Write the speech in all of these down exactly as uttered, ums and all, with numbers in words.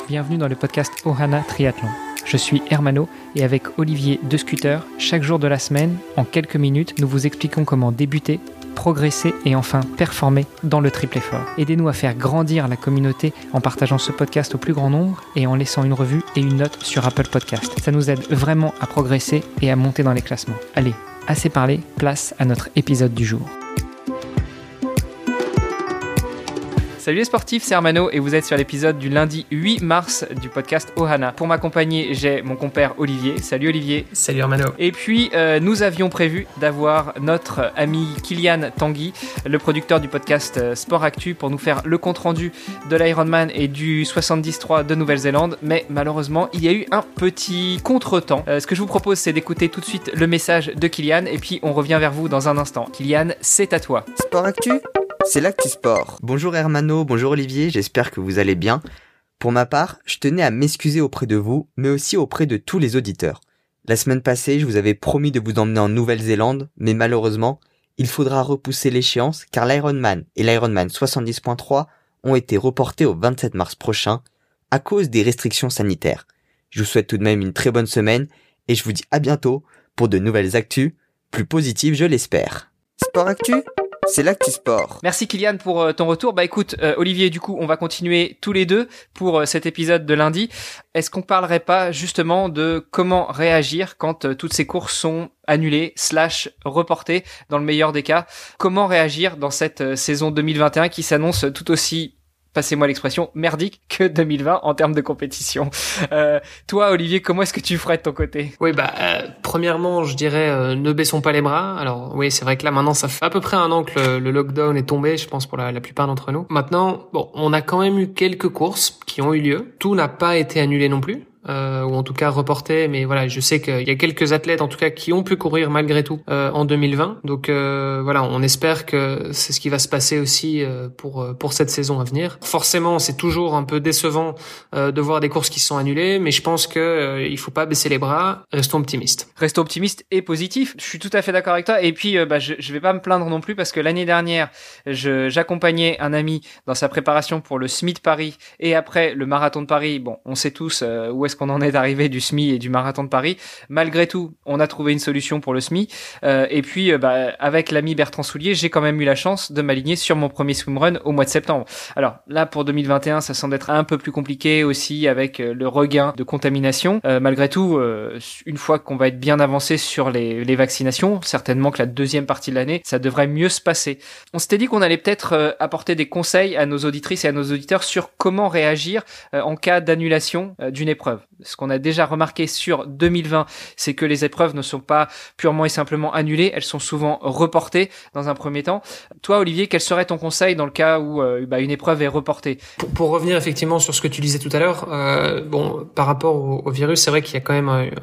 bienvenue dans le podcast Ohana Triathlon. Je suis Hermano et avec Olivier de Scooter, chaque jour de la semaine, en quelques minutes, nous vous expliquons comment débuter, progresser et enfin performer dans le triple effort. Aidez-nous à faire grandir la communauté en partageant ce podcast au plus grand nombre et en laissant une revue et une note sur Apple Podcast. Ça nous aide vraiment à progresser et à monter dans les classements. Allez, assez parlé, place à notre épisode du jour. Salut les sportifs, c'est Hermano et vous êtes sur l'épisode du lundi huit mars du podcast Ohana. Pour m'accompagner, j'ai mon compère Olivier. Salut Olivier. Salut Hermano. Et puis, euh, nous avions prévu d'avoir notre ami Kylian Tanguy, le producteur du podcast euh, Sport Actu, pour nous faire le compte-rendu de l'Ironman et du soixante-dix trois de Nouvelle-Zélande. Mais malheureusement, il y a eu un petit contretemps. Euh, ce que je vous propose, c'est d'écouter tout de suite le message de Kylian et puis on revient vers vous dans un instant. Kylian, c'est à toi. Sport Actu ? C'est l'actu sport. Bonjour Hermano, bonjour Olivier, j'espère que vous allez bien. Pour ma part, je tenais à m'excuser auprès de vous, mais aussi auprès de tous les auditeurs. La semaine passée, je vous avais promis de vous emmener en Nouvelle-Zélande, mais malheureusement, il faudra repousser l'échéance car l'Ironman et l'Ironman soixante-dix trois ont été reportés au vingt-sept mars prochain à cause des restrictions sanitaires. Je vous souhaite tout de même une très bonne semaine et je vous dis à bientôt pour de nouvelles actus, plus positives je l'espère. Sport Actu ? C'est l'actu sport. Merci Kylian pour euh, ton retour. Bah écoute, euh, Olivier, du coup, on va continuer tous les deux pour euh, cet épisode de lundi. Est-ce qu'on parlerait pas justement de comment réagir quand euh, toutes ces courses sont annulées, slash reportées dans le meilleur des cas? Comment réagir dans cette euh, saison deux mille vingt et un qui s'annonce tout aussi, passez-moi l'expression, merdique que deux mille vingt en termes de compétition. Euh, toi, Olivier, comment est-ce que tu ferais de ton côté? Oui, bah, euh, premièrement, je dirais, euh, ne baissons pas les bras. Alors, oui, c'est vrai que là, maintenant, ça fait à peu près un an que le, le lockdown est tombé, je pense, pour la, la plupart d'entre nous. Maintenant, bon, on a quand même eu quelques courses qui ont eu lieu. Tout n'a pas été annulé non plus. Euh, ou en tout cas reporté, mais voilà, je sais qu'il y a quelques athlètes en tout cas qui ont pu courir malgré tout euh, en deux mille vingt. Donc euh, voilà, on espère que c'est ce qui va se passer aussi euh, pour pour cette saison à venir. Forcément, c'est toujours un peu décevant euh, de voir des courses qui sont annulées, mais je pense que euh, il faut pas baisser les bras. Restons optimistes. Restons optimistes et positifs. Je suis tout à fait d'accord avec toi. Et puis, euh, bah, je, je vais pas me plaindre non plus parce que l'année dernière, je, j'accompagnais un ami dans sa préparation pour le S M I de Paris et après le marathon de Paris. Bon, on sait tous euh, où est-ce qu'on en est arrivé du S M I et du marathon de Paris. Malgré tout, on a trouvé une solution pour le S M I. Euh, et puis, euh, bah, avec l'ami Bertrand Soulier, j'ai quand même eu la chance de m'aligner sur mon premier swimrun au mois de septembre. Alors là, pour deux mille vingt et un, ça semble être un peu plus compliqué aussi avec euh, le regain de contamination. Euh, malgré tout, euh, une fois qu'on va être bien avancé sur les, les vaccinations, certainement que la deuxième partie de l'année, ça devrait mieux se passer. On s'était dit qu'on allait peut-être euh, apporter des conseils à nos auditrices et à nos auditeurs sur comment réagir euh, en cas d'annulation euh, d'une épreuve. Ce qu'on a déjà remarqué sur deux mille vingt, c'est que les épreuves ne sont pas purement et simplement annulées, elles sont souvent reportées dans un premier temps. Toi, Olivier, quel serait ton conseil dans le cas où euh, bah, une épreuve est reportée? Pour, pour revenir effectivement sur ce que tu disais tout à l'heure, euh, bon, par rapport au, au virus, c'est vrai qu'il y a quand même un,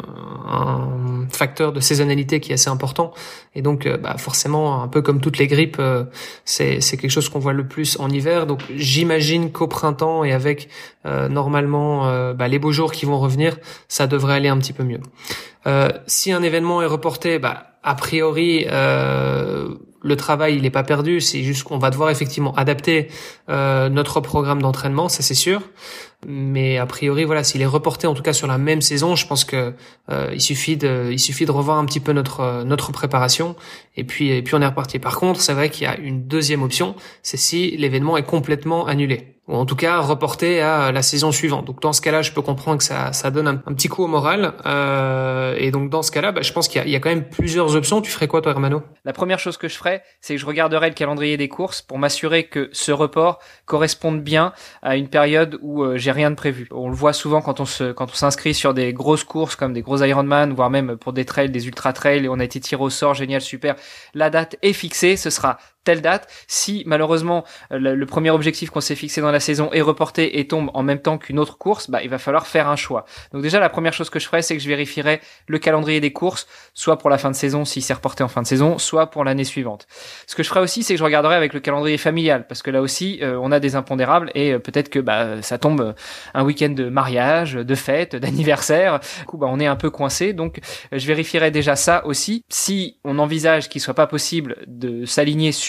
un facteur de saisonnalité qui est assez important, et donc euh, bah, forcément, un peu comme toutes les grippes, euh, c'est, c'est quelque chose qu'on voit le plus en hiver. Donc j'imagine qu'au printemps et avec euh, normalement euh, bah, les beaux jours qui vont revenir, ça devrait aller un petit peu mieux. Euh, si un événement est reporté, bah a priori euh, le travail il est pas perdu, c'est juste qu'on va devoir effectivement adapter euh, notre programme d'entraînement, ça c'est sûr. Mais a priori voilà, s'il est reporté en tout cas sur la même saison, je pense que euh, il suffit de il suffit de revoir un petit peu notre euh, notre préparation et puis et puis on est reparti. Par contre, c'est vrai qu'il y a une deuxième option, c'est si l'événement est complètement annulé ou en tout cas reporté à la saison suivante. Donc dans ce cas-là, je peux comprendre que ça ça donne un, un petit coup au moral euh, et donc dans ce cas-là, bah, je pense qu'il y a, il y a quand même plusieurs options. Tu ferais quoi toi, Hermano? La première chose que je ferais, c'est que je regarderais le calendrier des courses pour m'assurer que ce report corresponde bien à une période où euh, j'ai rien de prévu. On le voit souvent quand on se quand on s'inscrit sur des grosses courses comme des gros Ironman, voire même pour des trails, des ultra trails, et on a été tiré au sort, génial, super. La date est fixée, ce sera telle date. Si malheureusement le, le premier objectif qu'on s'est fixé dans la saison est reporté et tombe en même temps qu'une autre course, bah il va falloir faire un choix. Donc déjà la première chose que je ferais, c'est que je vérifierais le calendrier des courses, soit pour la fin de saison si c'est reporté en fin de saison, soit pour l'année suivante. Ce que je ferais aussi, c'est que je regarderais avec le calendrier familial, parce que là aussi euh, on a des impondérables et euh, peut-être que bah ça tombe un week-end de mariage, de fête, d'anniversaire. Du coup bah on est un peu coincé, donc euh, je vérifierais déjà ça aussi. Si on envisage qu'il soit pas possible de s'aligner sur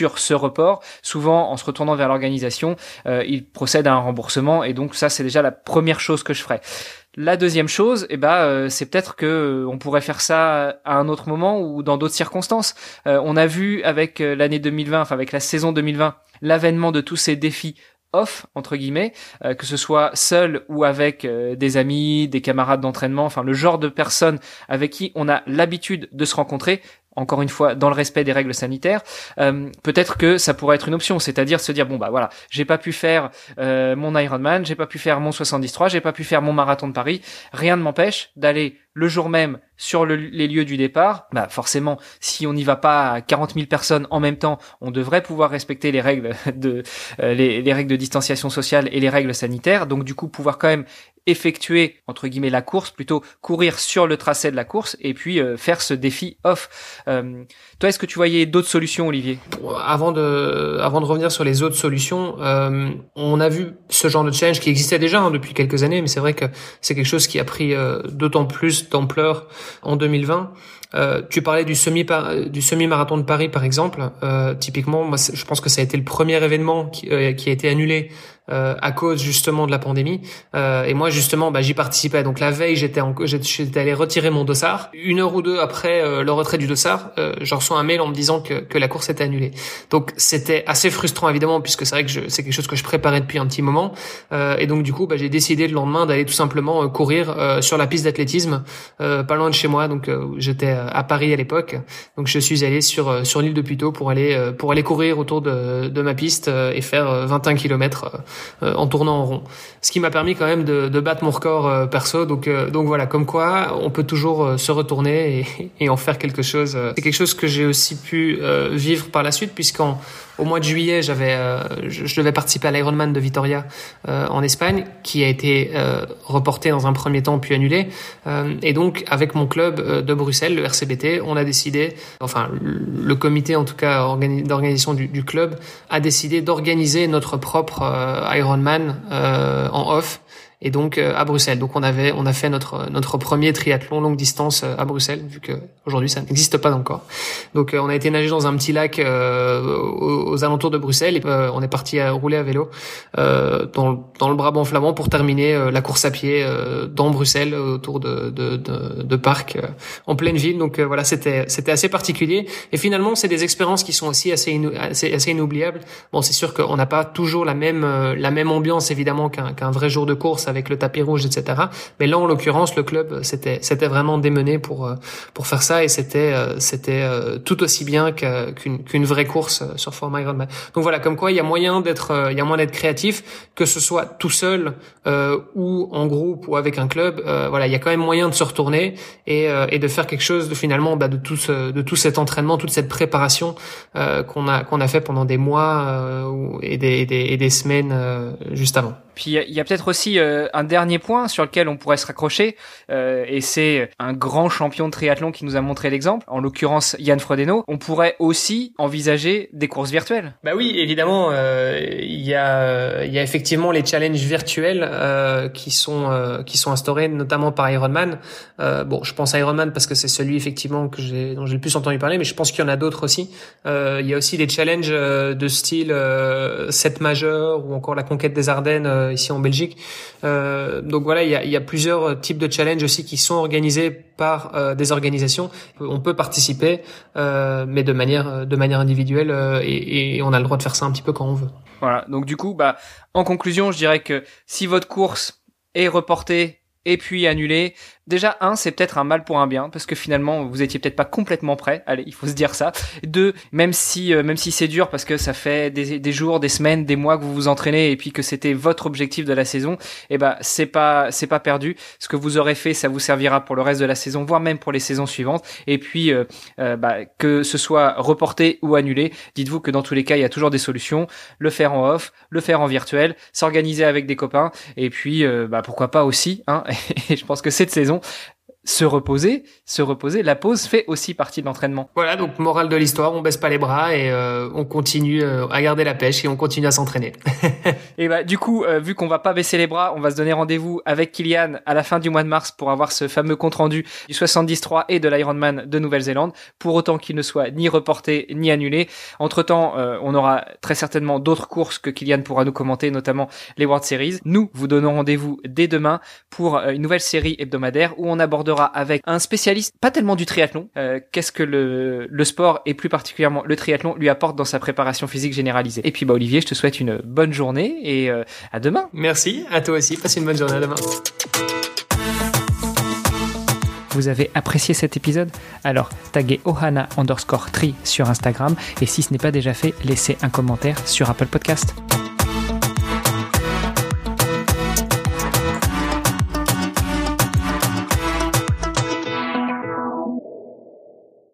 sur ce report, souvent en se retournant vers l'organisation, euh, ils procèdent à un remboursement et donc ça c'est déjà la première chose que je ferai. La deuxième chose, eh ben, euh, c'est peut-être que euh, on pourrait faire ça à un autre moment ou dans d'autres circonstances. Euh, on a vu avec euh, l'année deux mille vingt, enfin avec la saison deux mille vingt, l'avènement de tous ces défis off entre guillemets, euh, que ce soit seul ou avec euh, des amis, des camarades d'entraînement, enfin le genre de personnes avec qui on a l'habitude de se rencontrer. Encore une fois, dans le respect des règles sanitaires, euh, peut-être que ça pourrait être une option, c'est-à-dire se dire bon bah voilà, j'ai pas pu faire euh, mon Ironman, j'ai pas pu faire mon soixante-dix trois, j'ai pas pu faire mon marathon de Paris, rien ne m'empêche d'aller le jour même sur le, les lieux du départ. Bah forcément, si on n'y va pas à quarante mille personnes en même temps, on devrait pouvoir respecter les règles de euh, les, les règles de distanciation sociale et les règles sanitaires. Donc du coup, pouvoir quand même effectuer entre guillemets la course, plutôt courir sur le tracé de la course et puis euh, faire ce défi off. Euh, toi, est-ce que tu voyais d'autres solutions, Olivier ? Avant de, avant de revenir sur les autres solutions, euh, on a vu ce genre de challenge qui existait déjà hein, depuis quelques années, mais c'est vrai que c'est quelque chose qui a pris euh, d'autant plus d'ampleur en deux mille vingt. Euh, tu parlais du semi du semi-marathon de Paris par exemple. Euh, typiquement, moi, je pense que ça a été le premier événement qui, euh, qui a été annulé euh, à cause justement de la pandémie. Euh, et moi justement, bah, j'y participais. Donc la veille, j'étais en, j'étais allé retirer mon dossard. Une heure ou deux après euh, le retrait du dossard, euh, je reçois un mail en me disant que, que la course était annulée. Donc c'était assez frustrant évidemment puisque c'est vrai que je, c'est quelque chose que je préparais depuis un petit moment. Euh, et donc du coup, bah, j'ai décidé le lendemain d'aller tout simplement euh, courir euh, sur la piste d'athlétisme, euh, pas loin de chez moi. Donc euh, j'étais à Paris à l'époque. Donc je suis allé sur sur l'île de Puteaux pour aller pour aller courir autour de de ma piste et faire vingt et un kilomètres en tournant en rond. Ce qui m'a permis quand même de de battre mon record perso. Donc donc voilà, comme quoi on peut toujours se retourner et et en faire quelque chose. C'est quelque chose que j'ai aussi pu vivre par la suite puisqu'en au mois de juillet, j'avais, euh, je, je devais participer à l'Ironman de Vitoria euh, en Espagne, qui a été euh, reporté dans un premier temps puis annulé. Euh, et donc, avec mon club euh, de Bruxelles, le R C B T, on a décidé, enfin le comité en tout cas organi- d'organisation du, du club, a décidé d'organiser notre propre euh, Ironman euh, en off. Et donc euh, à Bruxelles. Donc on avait, on a fait notre notre premier triathlon longue distance euh, à Bruxelles, vu que aujourd'hui ça n'existe pas encore. Donc euh, on a été nager dans un petit lac euh, aux, aux alentours de Bruxelles et euh, on est parti à rouler à vélo euh, dans dans le Brabant flamand pour terminer euh, la course à pied euh, dans Bruxelles autour de de de, de parcs euh, en pleine ville. Donc euh, voilà, c'était c'était assez particulier. Et finalement c'est des expériences qui sont aussi assez inou- assez, assez inoubliables. Bon, c'est sûr qu'on n'a pas toujours la même euh, la même ambiance évidemment qu'un qu'un vrai jour de course avec le tapis rouge, et cetera. Mais là, en l'occurrence, le club c'était c'était vraiment démené pour pour faire ça et c'était c'était tout aussi bien qu'une qu'une vraie course sur format Ironman. Donc voilà, comme quoi il y a moyen d'être il y a moyen d'être créatif, que ce soit tout seul euh, ou en groupe ou avec un club. Euh, voilà, il y a quand même moyen de se retourner et euh, et de faire quelque chose de finalement bah, de tout ce de tout cet entraînement, toute cette préparation euh, qu'on a qu'on a fait pendant des mois euh, et des et des, et des semaines euh, juste avant. Puis il y a, a peut-être aussi euh, un dernier point sur lequel on pourrait se raccrocher, euh, et c'est un grand champion de triathlon qui nous a montré l'exemple, en l'occurrence Yann Frodeno. On pourrait aussi envisager des courses virtuelles. Bah oui, évidemment, euh, il y a il y a effectivement les challenges virtuels euh, qui sont euh, qui sont instaurés notamment par Ironman. Euh, bon, je pense à Ironman parce que c'est celui effectivement que j'ai dont j'ai le plus entendu parler, mais je pense qu'il y en a d'autres aussi. Euh, il y a aussi des challenges de style euh, sept majeurs ou encore la conquête des Ardennes euh, ici en Belgique. Euh, donc voilà, il y a, il y a plusieurs types de challenges aussi qui sont organisés par euh, des organisations. On peut participer, euh, mais de manière de manière individuelle euh, et, et on a le droit de faire ça un petit peu quand on veut. Voilà. Donc du coup, bah en conclusion, je dirais que si votre course est reportée et puis annulée, déjà, un, c'est peut-être un mal pour un bien, parce que finalement, vous étiez peut-être pas complètement prêt. Allez, il faut se dire ça. Deux, même si, euh, même si c'est dur, parce que ça fait des, des jours, des semaines, des mois que vous vous entraînez, et puis que c'était votre objectif de la saison, eh ben, c'est pas, c'est pas perdu. Ce que vous aurez fait, ça vous servira pour le reste de la saison, voire même pour les saisons suivantes. Et puis, euh, euh, bah, que ce soit reporté ou annulé, dites-vous que dans tous les cas, il y a toujours des solutions. Le faire en off, le faire en virtuel, s'organiser avec des copains, et puis, euh, bah, pourquoi pas aussi, hein. Et je pense que cette saison, se reposer, se reposer. La pause fait aussi partie de l'entraînement. Voilà, donc morale de l'histoire, on baisse pas les bras et euh, on continue euh, à garder la pêche et on continue à s'entraîner. Et bah du coup, euh, vu qu'on va pas baisser les bras, on va se donner rendez-vous avec Kylian à la fin du mois de mars pour avoir ce fameux compte rendu du soixante-dix trois et de l'Ironman de Nouvelle-Zélande, pour autant qu'il ne soit ni reporté ni annulé. Entre-temps, euh, on aura très certainement d'autres courses que Kylian pourra nous commenter, notamment les World Series. Nous vous donnons rendez-vous dès demain pour euh, une nouvelle série hebdomadaire où on abordera avec un spécialiste, pas tellement du triathlon, euh, qu'est-ce que le, le sport et plus particulièrement le triathlon lui apporte dans sa préparation physique généralisée. Et puis bah Olivier, je te souhaite une bonne journée et euh, à demain. Merci, à toi aussi, passe une bonne journée, à demain. Vous avez apprécié cet épisode? Alors taguez ohana underscore tri sur Instagram et si ce n'est pas déjà fait, laissez un commentaire sur Apple Podcast.